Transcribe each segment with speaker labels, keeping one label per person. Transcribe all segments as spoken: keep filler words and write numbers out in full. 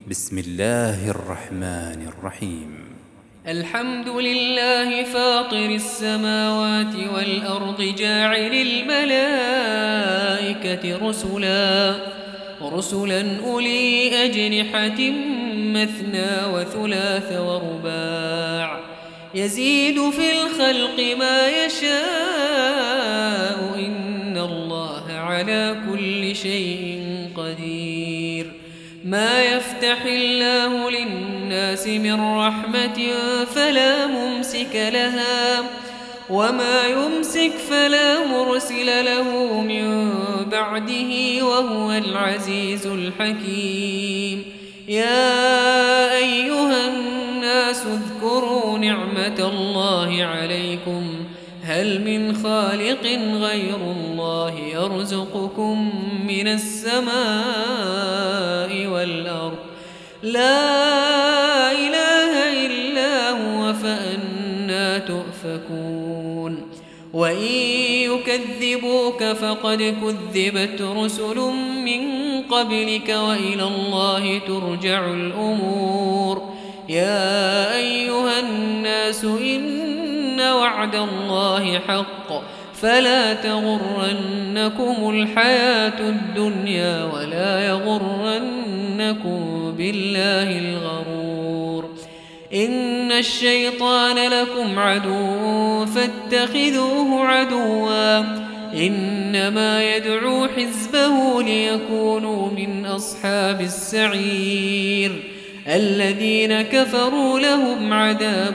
Speaker 1: بسم الله الرحمن الرحيم.
Speaker 2: الحمد لله فاطر السماوات والأرض جاعل الملائكة رسلا رسلا أولي أجنحة مثنى وثلاث ورباع يزيد في الخلق ما يشاء إن الله على كل شيء قدير. ما يفتح الله للناس من رحمة فلا ممسك لها وما يمسك فلا مرسل له من بعده وهو العزيز الحكيم. يا أيها الناس اذكروا نعمة الله عليكم هل من خالق غير الله يرزقكم من السماء والأرض لا إله إلا هو فأنى تؤفكون. وإن يكذبوك فقد كذبت رسل من قبلك وإلى الله ترجع الأمور. يا أيها الناس إن وعد الله حق فلا تغرنكم الحياة الدنيا ولا يغرنكم بالله الغرور. إن الشيطان لكم عدو فاتخذوه عدوا إنما يدعو حزبه ليكونوا من أصحاب السعير. الذين كفروا لهم عذاب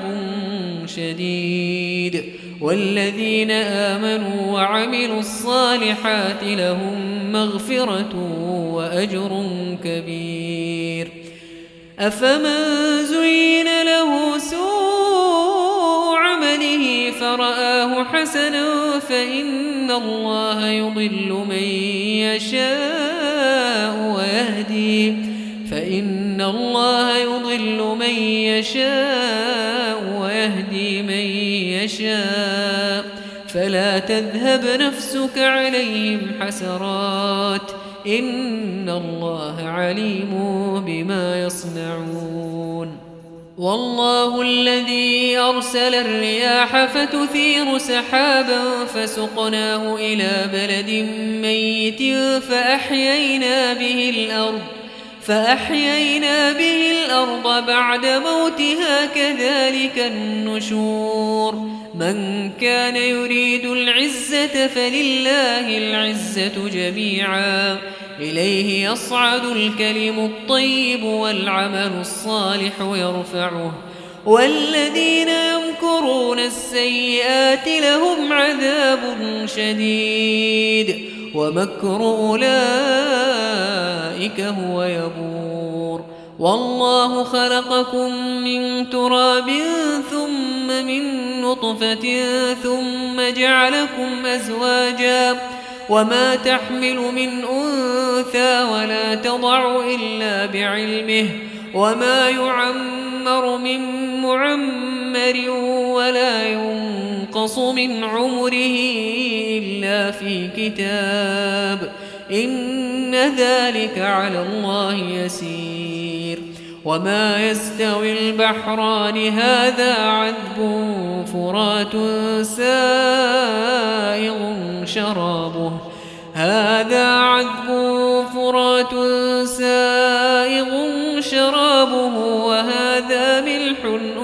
Speaker 2: شديد والذين آمنوا وعملوا الصالحات لهم مغفرة وأجر كبير. أفمن زين له سوء عمله فرآه حسنا فإن الله يضل من يشاء ويهدي فإن الله يضل من يشاء ويهدي من يشاء فلا تذهب نفسك عليهم حسرات إن الله عليم بما يصنعون. والله الذي أرسل الرياح فتثير سحابا فسقناه إلى بلد ميت فأحيينا به الأرض فأحيينا به الأرض بعد موتها كذلك النشور. من كان يريد العزة فلله العزة جميعا إليه يصعد الكلم الطيب والعمل الصالح يرفعه والذين يمكرون السيئات لهم عذاب شديد ومكر أولئك هو يبور. والله خلقكم من تراب ثم من نطفة ثم جعلكم أزواجا وما تحمل من أنثى ولا تضع إلا بعلمه وما يعمر من معمر ولا ينقص من عمره إلا في كتاب إن ذلك على الله يسير. وما يستوي البحران هذا عذب فرات سائغ شرابه هذا عذب فرات سائغ شرابه وهذا ملح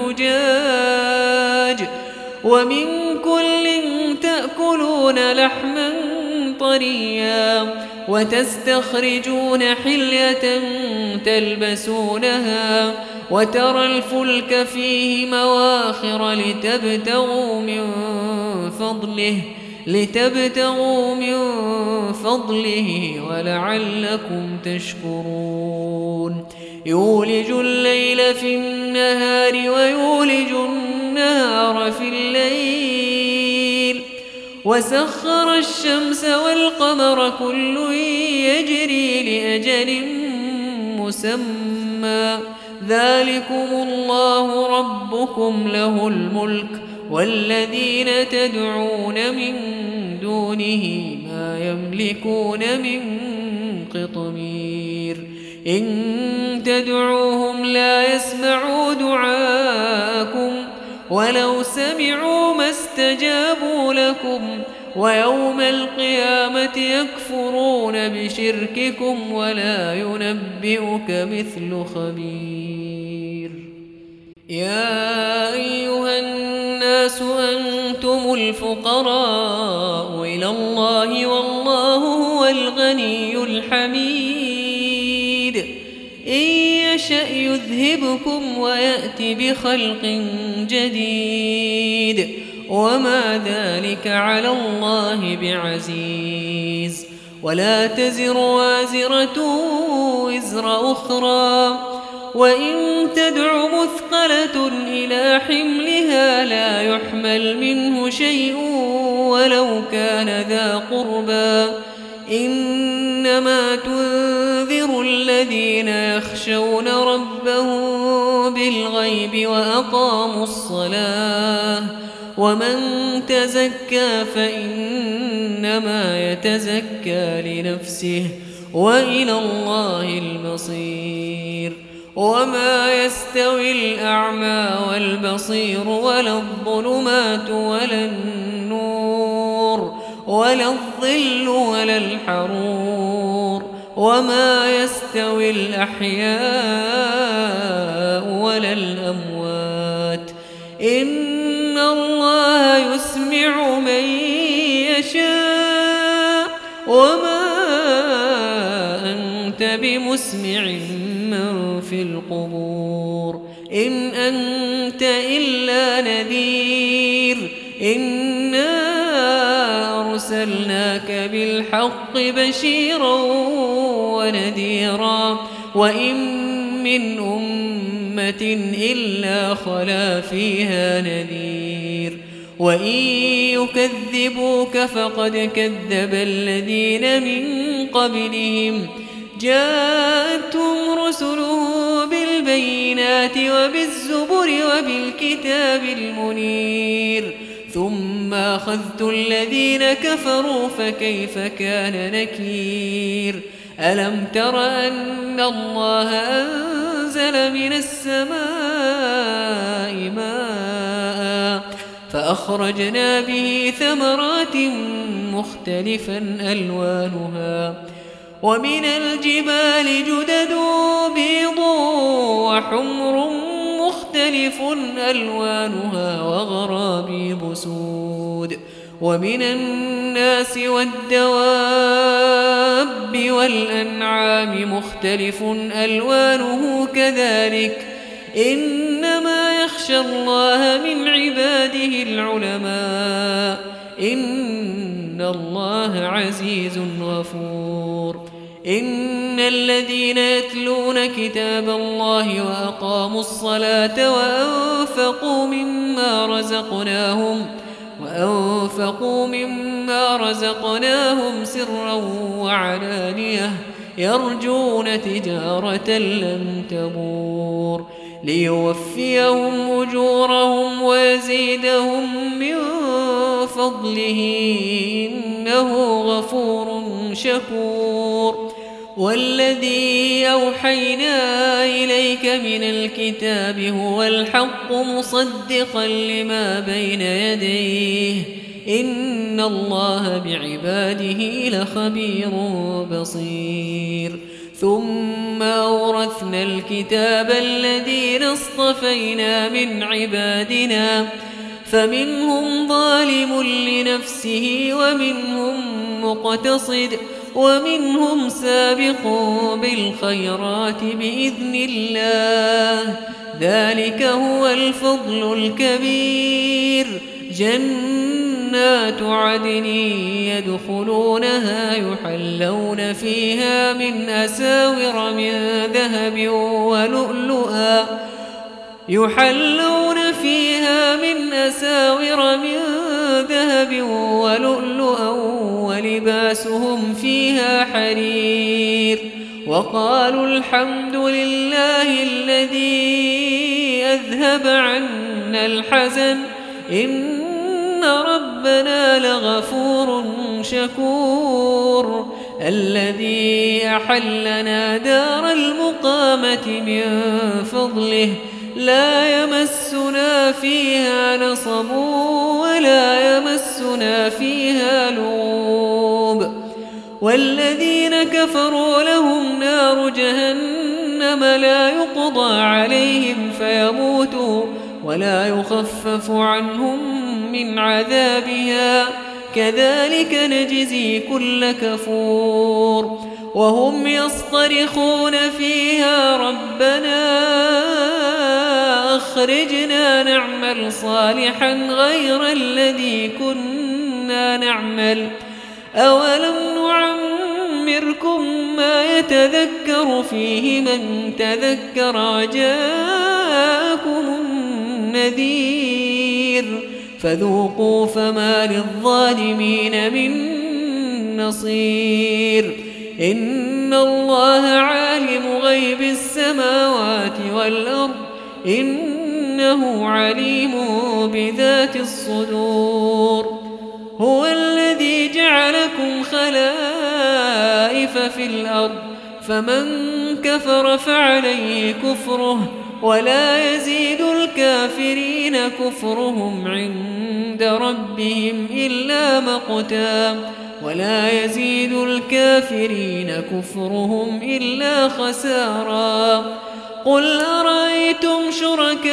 Speaker 2: أجاج ومن كل تأكلون لحما طريا وتستخرجون حلية تلبسونها وترى الفلك فيه مواخر لتبتغوا من فضله لتبتغوا من فضله ولعلكم تشكرون. يولج الليل في النهار ويولج النهار في الليل وسخر الشمس والقمر كل يجري لأجل مسمى ذلكم الله ربكم له الملك والذين تدعون من دونه ما يملكون من قطمير. إن تدعوهم لا يسمعوا دعاءكم ولو سمعوا ما استجابوا لكم ويوم القيامة يكفرون بشرككم ولا ينبئك مثل خبير. يا أيها الناس أنتم الفقراء إلى الله والله هو الغني الحميد. إن يشأ يذهبكم ويأتي بخلق جديد وما ذلك على الله بعزيز. ولا تزر وازرة وزر أخرى وإن تدع مثقلة إلى حملها لا يحمل منه شيء ولو كان ذا قربى. إنما تنذر الذين يخشون ربهم بالغيب وأقاموا الصلاة ومن تزكى فإنما يتزكى لنفسه وإلى الله المصير. وما يستوي الأعمى والبصير ولا الظلمات ولا النور ولا الظل ولا الحرور وما يستوي الأحياء ولا الأموات. إن الله يسمع من يشاء وما أنت بمسمع من في القبور. إن أنت إلا نذير. إنا أرسلناك بالحق بشيرا ونذيرا وإن من أمة إلا خلا فيها نذير. وإن يكذبوك فقد كذب الذين من قبلهم جاءتهم رسلهم بالبينات وبالزبر وبالكتاب المنير ثم أخذت الذين كفروا فكيف كان نكير. ألم تر أن الله أنزل من السماء ماء فأخرجنا به ثمرات مختلفا ألوانها ومن الجبال جدد بيض وحمر مختلف ألوانها وغرابيب سود ومن الناس والدواب والأنعام مختلف ألوانه كذلك إنما يخشى الله من عباده العلماء إن الله عزيز غفور. إن الذين يتلون كتاب الله وأقاموا الصلاة وأنفقوا مما رزقناهم وأنفقوا مما رزقناهم سرا وعلانية يرجون تجارة لن تبور ليوفيهم أجورهم ويزيدهم من فضله إنه غفور شكور. والذي أوحينا إليك من الكتاب هو الحق مصدقا لما بين يديه إن الله بعباده لخبير بصير. ثم أورثنا الكتاب الذين اصطفينا من عبادنا فمنهم ظالم لنفسه ومنهم مقتصد ومنهم سابق بالخيرات بإذن الله ذلك هو الفضل الكبير. جنات عدن يدخلونها يحلون فيها من أساور من ذهب ولؤلؤا يحلون فيها من أساور من ذهب ولؤلؤا ولباسهم فيها حرير. وقالوا الحمد لله الذي أذهب عنا الحزن إن ربنا لغفور شكور. الذي أحلنا دار المقامة من فضله لا يمسنا فيها نصب ولا يمسنا فيها لغوب والذين كفروا لهم نار جهنم لا يقضى عليهم فيموتوا ولا يخفف عنهم من عذابها كذلك نجزي كل كفور وهم يصطرخون فيها ربنا أخرجنا نعمل صالحا غير الذي كنا نعمل أولم نعمركم ما يتذكر فيه من تذكر وجاءكم النذير فذوقوا فما للظالمين من نصير إن الله عالم غيب السماوات والأرض إنه عليم بذات الصدور هو الذي جعلكم خلائف في الأرض فمن كفر فعليه كفره ولا يزيد الكافرين كفرهم عند ربهم إلا مقتا ولا يزيد الكافرين كفرهم إلا خسارا قل أرأيتم شركاءكم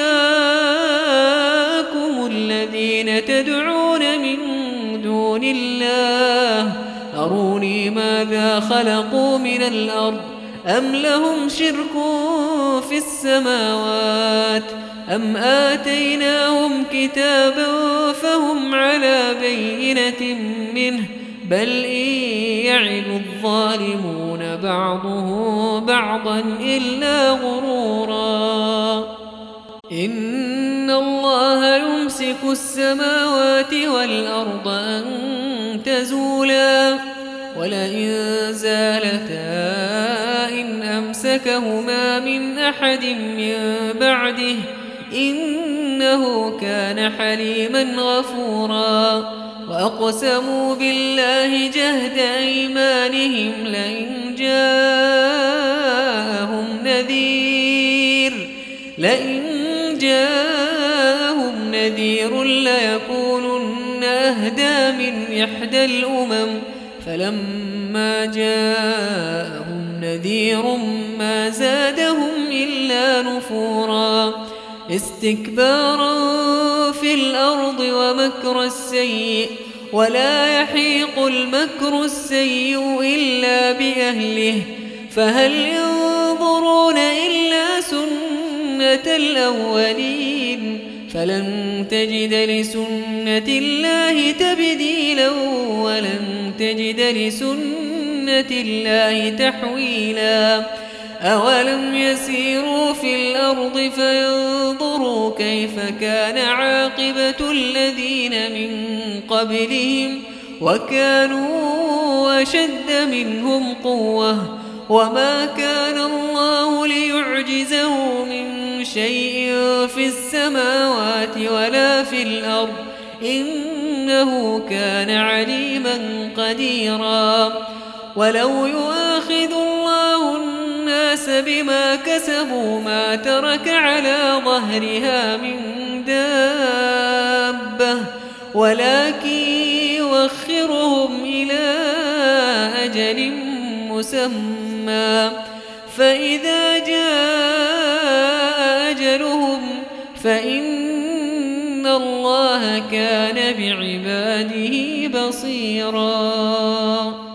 Speaker 2: الذين تدعون من دون الله أروني ماذا خلقوا من الأرض أم لهم شرك في السماوات أم آتيناهم كتابا فهم على بينة منه بل إن يعد الظالمون بعضهم بعضا إلا غرورا إن الله يمسك السماوات والأرض أن تزولا ولئن زالتا إن أمسكهما من أحد من بعده إنه كان حليما غفورا وأقسموا بالله جهد أيمانهم لئن جاءهم نذير لئن جاءهم نذير ليكونن أهدى من إحدى الأمم فلما جاءهم نذير ما زادهم إلا نفورا استكبارا في الأرض ومكر السيء ولا يحيق المكر السيء إلا بأهله فهل ينظرون إلا سنة الأولين فلن تجد لسنة الله تبديلا ولن تجد لسنة الله تحويلا أولم يسيروا في الأرض فينظروا كيف كان عاقبة الذين من قبلهم وكانوا أشد منهم قوة وما كان الله ليعجزه من شيء في السماوات ولا في الأرض إنه كان عليما قديرا ولو يؤاخذ الله الناس بما كسبوا ما ترك على ظهرها من دابة ولكن يوخرهم إلى أجل مسمى فإذا جاء أجلهم فإن الله كان بعباده بصيراً